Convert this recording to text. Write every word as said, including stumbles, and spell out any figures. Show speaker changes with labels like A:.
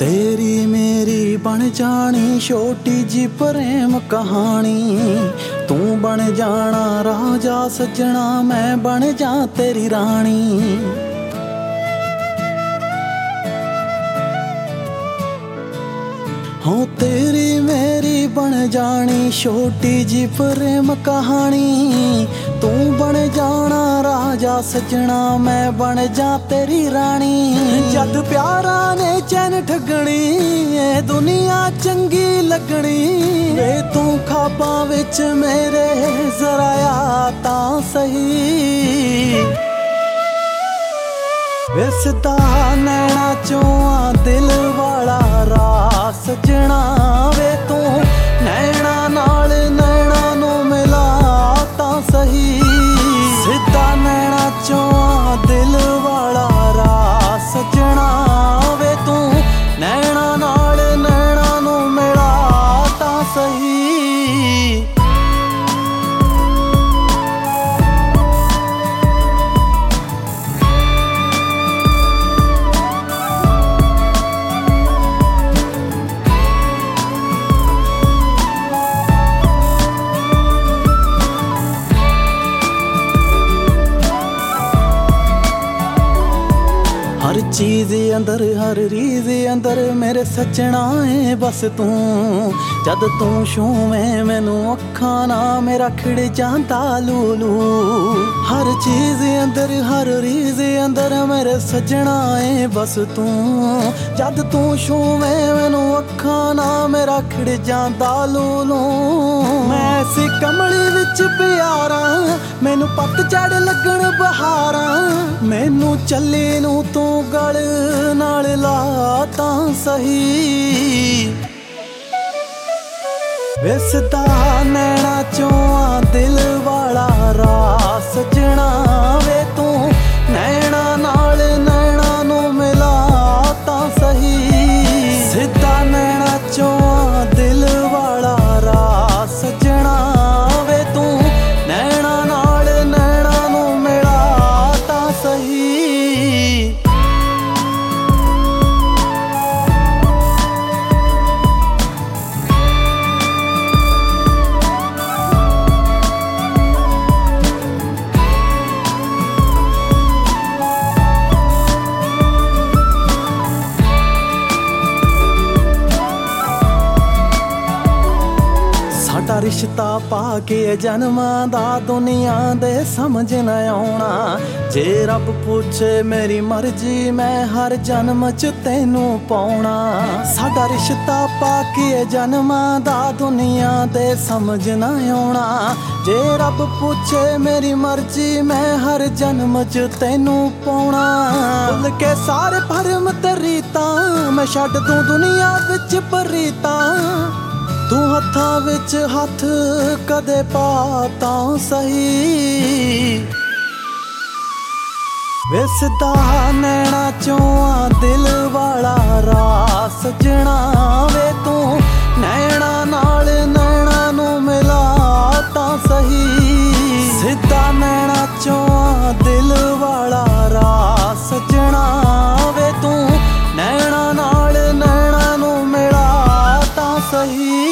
A: तेरी मेरी बन जानी छोटी जी प्रेम कहानी। तू बन जाना राजा सजना, मैं बन जा तेरी रानी। हो तेरी मेरी बन जानी छोटी जी प्रेम कहानी। तू बन जाना राजा सजना, मैं बन जा तेरी रानी। जद प्यारा ने चैन ठगनी, ए दुनिया चंगी लगनी। वे तू खाबां विच मेरे जरा आ तां सही। विसदा नैना चों आ दिल वाला राह सजना। वे तू नैना नाल नैना नू मिला तां सही। सिद्धा नैना चों आ दिल वाला राह सजना। वे तू नैना नाल नैना नू मिला तां सही। हर चीज़ अंदर हर रीज़ अंदर मेरे सजना है बस तू। जद तू छूवें मैनू अखां ना मेरा खिड़ जांदा लूलू। हर चीज़ अंदर हर रीज़ अंदर मेरे सजना है बस तू। जद तू छूवें मैनू अखां ना मेरा खिड़ जांदा लूलू। मैं ऐसी कमली विच प्यारा, मैनू पतझड़ लगण बहारा। मैनू चले नू तू गल नाल ला तां सही। विसदा नैना चों आ दिल वाला राह सजना। वे तू नैना नाल नैना नू मिला तां सही। सिद्धा नैना चों आ दिल वाला राह सजना। वे तू नैना नाल नैना नू मिला तां सही। साडा रिश्ता पा के जन्मां दा दुनिया दे समझ न आउणा। जे रब पूछे मेरी मर्जी मैं हर जन्म च तैनू पाउणा। साडा रिश्ता पा के जन्मां दा दुनिया दे समझ न आउणा। जे रब पूछे मेरी मर्जी मैं हर जन्म च तैनू पाउणा। भुल के सारे भरम ते रीतां मैं छड्ड दूं दुनिया विच परीतां। तू हत्थां विच हत्थ कदे पा तां सही। विसदा नैना चों आ दिल वाला राह सजना। वे तू नैना नाल नैना नू मिला तां सही। सिद्धा नैना चों आ दिल वाला राह सजना। वे तू नैना नाल नैना नू मिला तां सही।